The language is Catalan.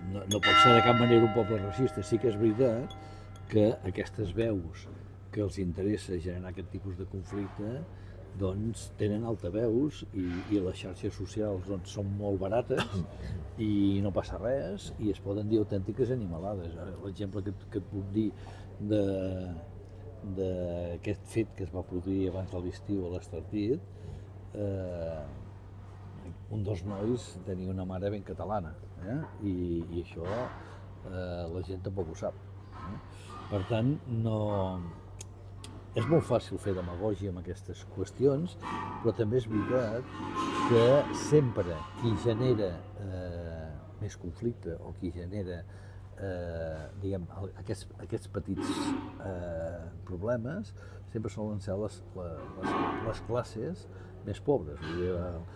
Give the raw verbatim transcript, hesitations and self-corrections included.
no, no pot ser de cap manera un poble racista. Sí que és veritat que aquestes veus que els interessa generar aquest tipus de conflicte doncs tenen altaveus i, i les xarxes socials doncs, són molt barates i no passa res i es poden dir autèntiques animalades. L'exemple que, que et puc dir de d'aquest fet que es va produir abans de l'estiu a l'Estartit, eh, un dels nois tenia una mare ben catalana, eh? I, i això eh, la gent tampoc ho sap. Eh? Per tant, no... és molt fàcil fer demagògia amb aquestes qüestions, però també és veritat que sempre qui genera eh, més conflicte o qui genera eh, diguem, aquests, aquests petits eh, problemes sempre solen ser les, les, les classes més pobres.